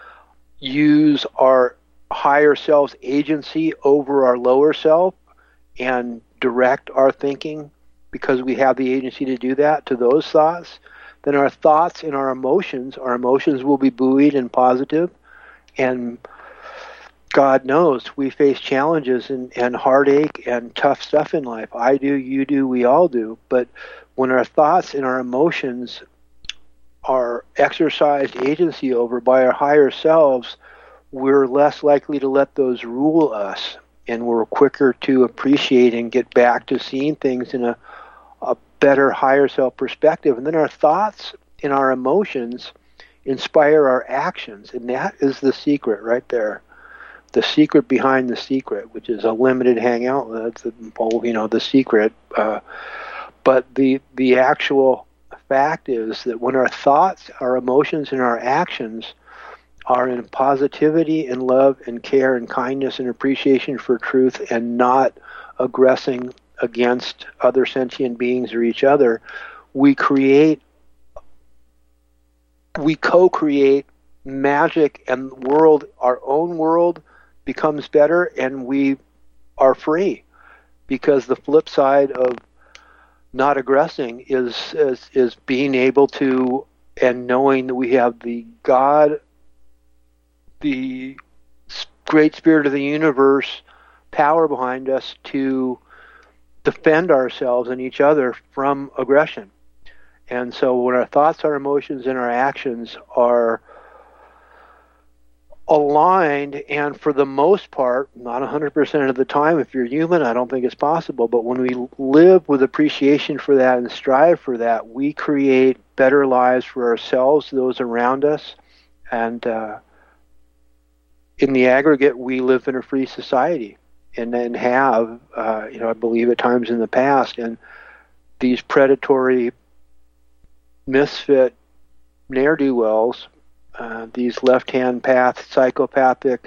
Speaker 1: use our higher self's agency over our lower self and direct our thinking, because we have the agency to do that, to those thoughts. Then our thoughts and our emotions, our emotions will be buoyed and positive. And God knows we face challenges and, and heartache and tough stuff in life. I do, you do, we all do. But when our thoughts and our emotions are exercised agency over by our higher selves, we're less likely to let those rule us, and we're quicker to appreciate and get back to seeing things in a, a better higher self perspective. And then our thoughts and our emotions inspire our actions, and that is the secret right there. The secret behind the secret, which is a limited hangout. That's the, you know, the secret. Uh, but the the actual fact is that when our thoughts, our emotions, and our actions are in positivity and love and care and kindness and appreciation for truth, and not aggressing against other sentient beings or each other, we create, we co-create magic, and the world, our own world, becomes better, and we are free. Because the flip side of not aggressing is, is is being able to, and knowing that we have the God, the great spirit of the universe power behind us to defend ourselves and each other from aggression. And so when our thoughts, our emotions, and our actions are aligned, and for the most part, not one hundred percent of the time, if you're human, I don't think it's possible, but when we live with appreciation for that and strive for that, we create better lives for ourselves, those around us, and uh, in the aggregate, we live in a free society, and then have, uh, you know, I believe at times in the past, and these predatory misfit ne'er-do-wells, uh, these left-hand path, psychopathic,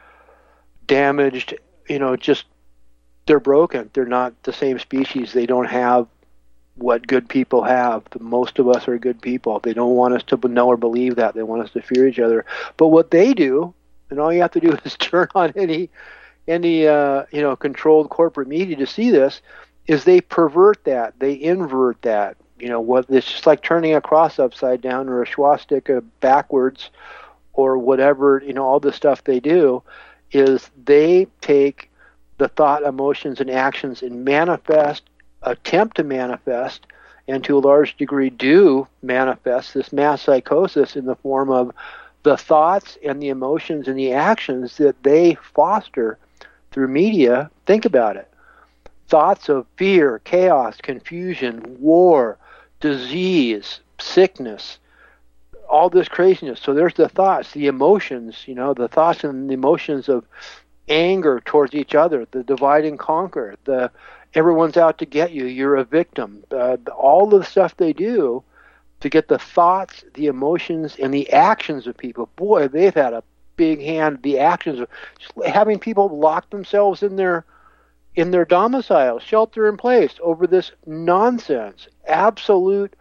Speaker 1: damaged, you know, just, they're broken. They're not the same species. They don't have what good people have. The, most of us are good people. They don't want us to know or believe that. They want us to fear each other. But what they do, and all you have to do is turn on any, any uh, you know, controlled corporate media to see this, is they pervert that. They invert that. You know, what, it's just like turning a cross upside down or a swastika backwards or whatever, you know, all the stuff they do is they take the thought, emotions, and actions and manifest, attempt to manifest, and to a large degree do manifest this mass psychosis in the form of the thoughts and the emotions and the actions that they foster through media. Think about it. Thoughts of fear, chaos, confusion, war, disease, sickness, all this craziness. So there's the thoughts, the emotions, you know, the thoughts and the emotions of anger towards each other, the divide and conquer, the everyone's out to get you, you're a victim, uh, all the stuff they do to get the thoughts, the emotions, and the actions of people. Boy, they've had a big hand, the actions of just having people lock themselves in their in their domicile, shelter in place over this nonsense, absolute,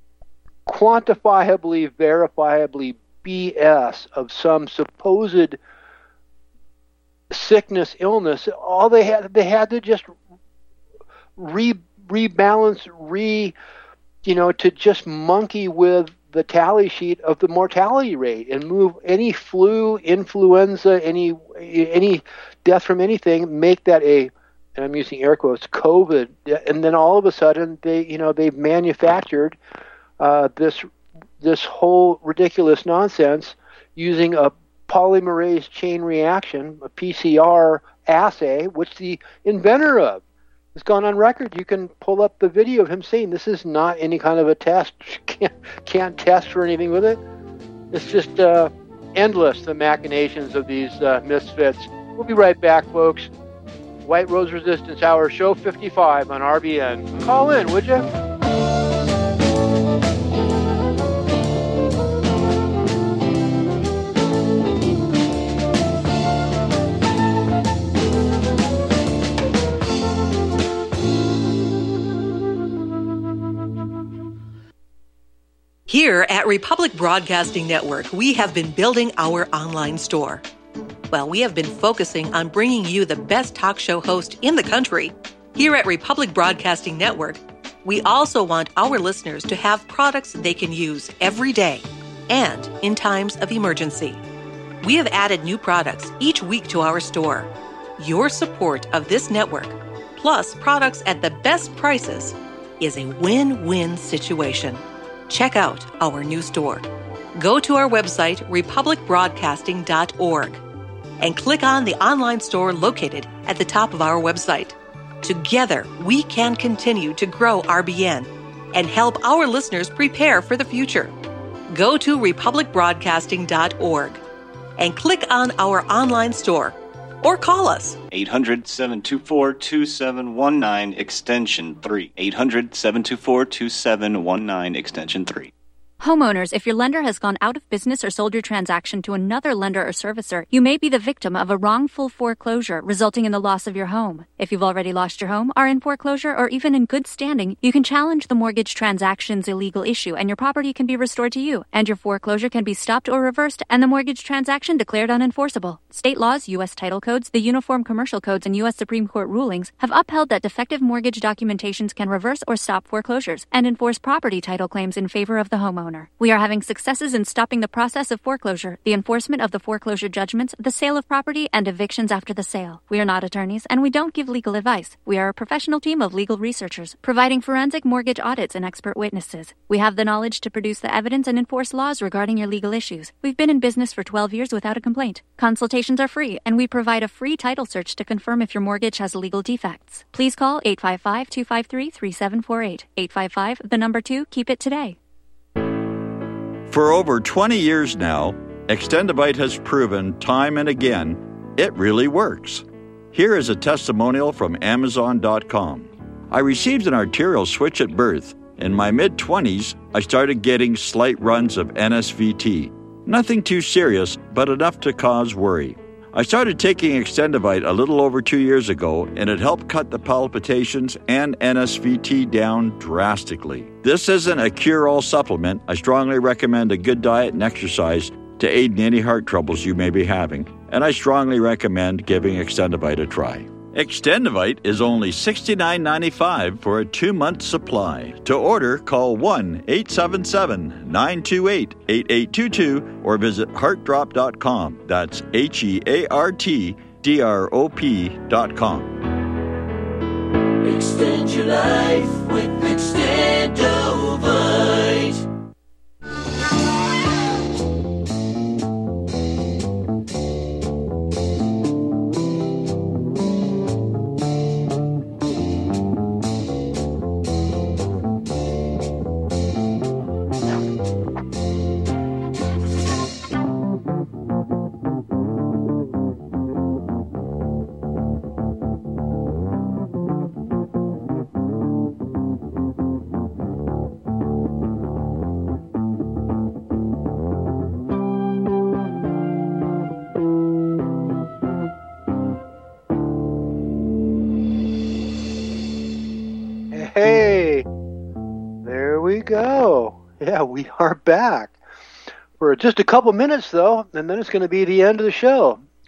Speaker 1: quantifiably, verifiably B S of some supposed sickness, illness. All they had, they had to just re rebalance, re, you know, to just monkey with the tally sheet of the mortality rate and move any flu, influenza, any any death from anything, make that a, and I'm using air quotes, COVID, and then all of a sudden they, you know, they've manufactured uh, this this whole ridiculous nonsense using a polymerase chain reaction, a P C R assay, which the inventor of has gone on record. You can pull up the video of him saying this is not any kind of a test. Can't, can't test for anything with it. It's just uh, endless, the machinations of these uh, misfits. We'll be right back, folks. White Rose Resistance Hour, show fifty-five on R B N. Call in, would you?
Speaker 11: Here at Republic Broadcasting Network, we have been building our online store. Well, we have been focusing on bringing you the best talk show host in the country. Here at Republic Broadcasting Network, we also want our listeners to have products they can use every day and in times of emergency. We have added new products each week to our store. Your support of this network, plus products at the best prices, is a win-win situation. Check out our new store. Go to our website, republic broadcasting dot org, and click on the online store located at the top of our website. Together, we can continue to grow R B N and help our listeners prepare for the future. Go to republic broadcasting dot org and click on our online store or call us.
Speaker 12: eight hundred, seven two four, two seven one nine, extension three. eight hundred, seven two four, two seven one nine, extension three.
Speaker 13: Homeowners, if your lender has gone out of business or sold your transaction to another lender or servicer, you may be the victim of a wrongful foreclosure resulting in the loss of your home. If you've already lost your home, are in foreclosure, or even in good standing, you can challenge the mortgage transaction's illegal issue and your property can be restored to you, and your foreclosure can be stopped or reversed and the mortgage transaction declared unenforceable. State laws, U S title codes, the Uniform Commercial Codes, and U S Supreme Court rulings have upheld that defective mortgage documentations can reverse or stop foreclosures and enforce property title claims in favor of the homeowner. We are having successes in stopping the process of foreclosure, the enforcement of the foreclosure judgments, the sale of property, and evictions after the sale. We are not attorneys, and we don't give legal advice. We are a professional team of legal researchers, providing forensic mortgage audits and expert witnesses. We have the knowledge to produce the evidence and enforce laws regarding your legal issues. We've been in business for twelve years without a complaint. Consultations are free, and we provide a free title search to confirm if your mortgage has legal defects. Please call eight five five, two five three, three seven four eight. eight five five, the number two, keep it today.
Speaker 14: For over twenty years now, Extendivite has proven time and again it really works. Here is a testimonial from Amazon dot com. I received an arterial switch at birth. In my mid-twenties, I started getting slight runs of N S V T. Nothing too serious, but enough to cause worry. I started taking Extendivite a little over two years ago, and it helped cut the palpitations and N S V T down drastically. This isn't a cure-all supplement. I strongly recommend a good diet and exercise to aid in any heart troubles you may be having, and I strongly recommend giving Extendivite a try. Extendivite is only sixty-nine ninety-five for a two-month supply. To order, call one eight seven seven, nine two eight, eight eight two two or visit heart drop dot com. That's H E A R T D R O P dot com.
Speaker 15: Extend your life with Extendivite.
Speaker 1: Hey, there we go. Yeah, we are back for just a couple minutes, though, and then it's going to be the end of the show.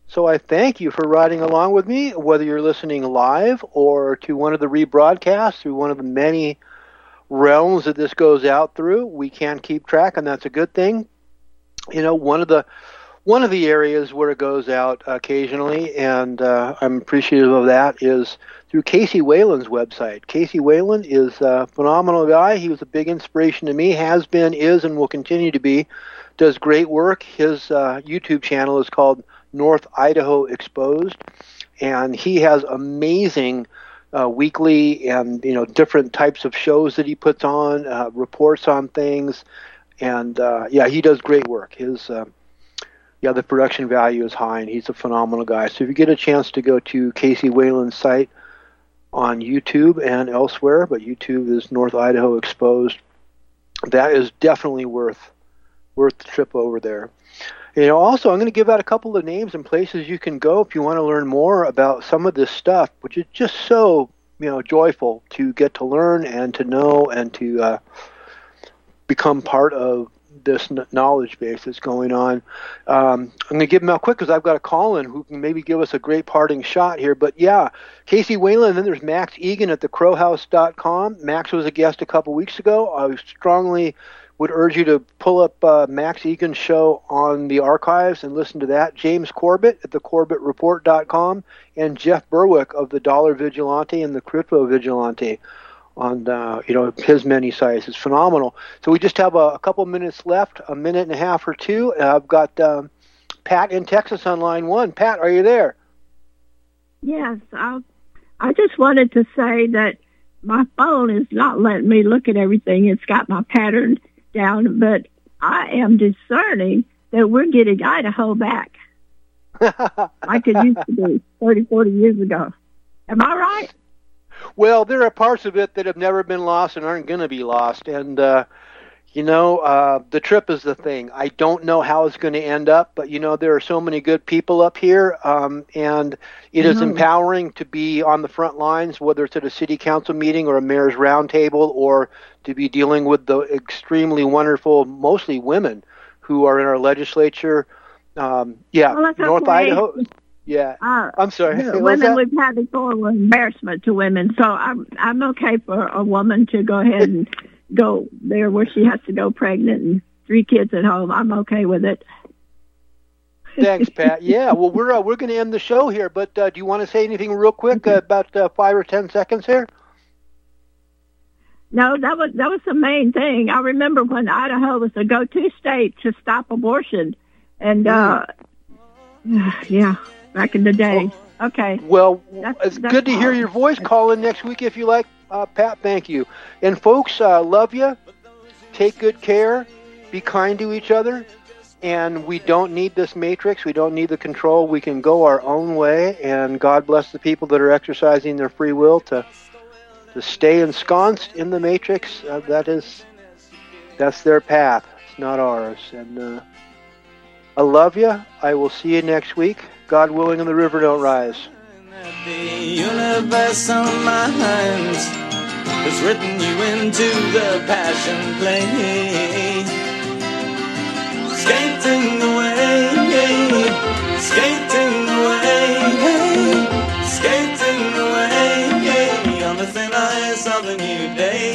Speaker 1: So I thank you for riding along with me, whether you're listening live or to one of the rebroadcasts through one of the many realms that this goes out through. We can keep track, and that's a good thing. You know, one of the one of the areas where it goes out occasionally, and uh, I'm appreciative of that, is through Casey Whalen's website. Casey Whalen is a phenomenal guy. He was a big inspiration to me, has been, is, and will continue to be. Does great work. His uh, YouTube channel is called North Idaho Exposed, and he has amazing uh, weekly and you know different types of shows that he puts on, uh, reports on things, and uh, yeah, he does great work. His uh, yeah, the production value is high, and he's a phenomenal guy. So if you get a chance to go to Casey Whalen's site on YouTube and elsewhere, but YouTube is North Idaho Exposed, that is definitely worth worth the trip over there. You know, also, I'm going to give out a couple of names and places you can go if you want to learn more about some of this stuff, which is just so, you know, joyful to get to learn and to know and to uh, become part of this knowledge base that's going on. Um, I'm going to give them out quick because I've got a call-in who can maybe give us a great parting shot here. But yeah, Casey Whalen, and then there's Max Egan at the crow house dot com. Max was a guest a couple weeks ago. I strongly would urge you to pull up uh, Max Egan's show on the archives and listen to that. James Corbett at the corbett report dot com and Jeff Berwick of the Dollar Vigilante and the Crypto Vigilante on uh, you know his many sites. It's phenomenal. So we just have a, a couple minutes left, a minute and a half or two. And I've got um, Pat in Texas on line one. Pat, are you there?
Speaker 16: Yes, I I just wanted to say that my phone is not letting me look at everything. It's got my pattern down, but I am discerning that we're getting Idaho back like it used to be thirty, forty years ago. Am I right?
Speaker 1: Well, there are parts of it that have never been lost and aren't going to be lost. And, uh, you know, uh, the trip is the thing. I don't know how it's going to end up, but, you know, there are so many good people up here, um, and it is empowering to be on the front lines, whether it's at a city council meeting or a mayor's roundtable, or to be dealing with the extremely wonderful, mostly women, who are in our legislature. Um, yeah,
Speaker 16: well,
Speaker 1: North
Speaker 16: okay.
Speaker 1: Idaho. Yeah,
Speaker 16: uh,
Speaker 1: I'm sorry.
Speaker 16: The women we've had before were embarrassment to women, so I'm I'm okay for a woman to go ahead and go there where she has to go pregnant and three kids at home. I'm okay with it.
Speaker 1: Thanks, Pat. Yeah, well, we're uh, we're going to end the show here, but uh, do you want to say anything real quick, uh, about uh, five or ten seconds here?
Speaker 16: No, that was that was the main thing. I remember when Idaho was the go-to state to stop abortion, and uh, yeah. Back in the day.
Speaker 1: Well,
Speaker 16: okay.
Speaker 1: Well,
Speaker 16: that's,
Speaker 1: it's
Speaker 16: that's
Speaker 1: good to hear your voice. Call in next week if you like. Uh, Pat, thank you. And folks, uh, love you. Take good care. Be kind to each other. And we don't need this matrix. We don't need the control. We can go our own way. And God bless the people that are exercising their free will to to stay ensconced in the matrix. Uh, that is, that's their path. It's not ours. And uh, I love you. I will see you next week. God willing, and the river don't rise.
Speaker 10: The universe on my hands has written you into the passion play. Skating away, skating away, skating away on the thin ice of a new day.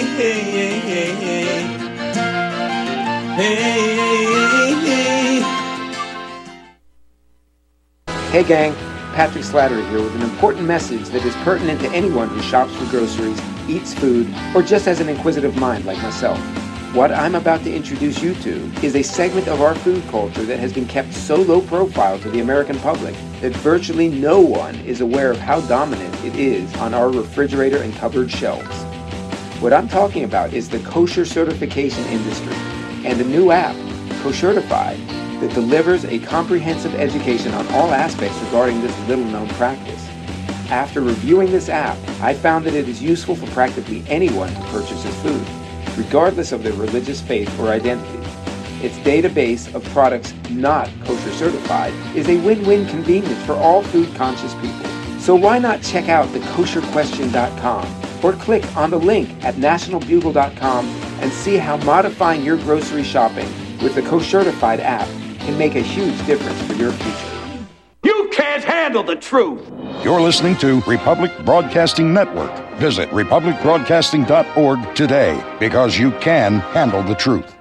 Speaker 8: Hey gang, Patrick Slattery here with an important message that is pertinent to anyone who shops for groceries, eats food, or just has an inquisitive mind like myself. What I'm about to introduce you to is a segment of our food culture that has been kept so low profile to the American public that virtually no one is aware of how dominant it is on our refrigerator and cupboard shelves. What I'm talking about is the kosher certification industry and a new app, Koshertified, that delivers a comprehensive education on all aspects regarding this little-known practice. After reviewing this app, I found that it is useful for practically anyone to purchase his food, regardless of their religious faith or identity. Its database of products not kosher certified is a win-win convenience for all food-conscious people. So why not check out the kosher question dot com or click on the link at national bugle dot com and see how modifying your grocery shopping with the Koshertified app can make a huge difference for your future.
Speaker 6: You can't can't handle the truth.
Speaker 7: You're listening to Republic Broadcasting Network. Visit republic broadcasting dot org today because you can handle the truth.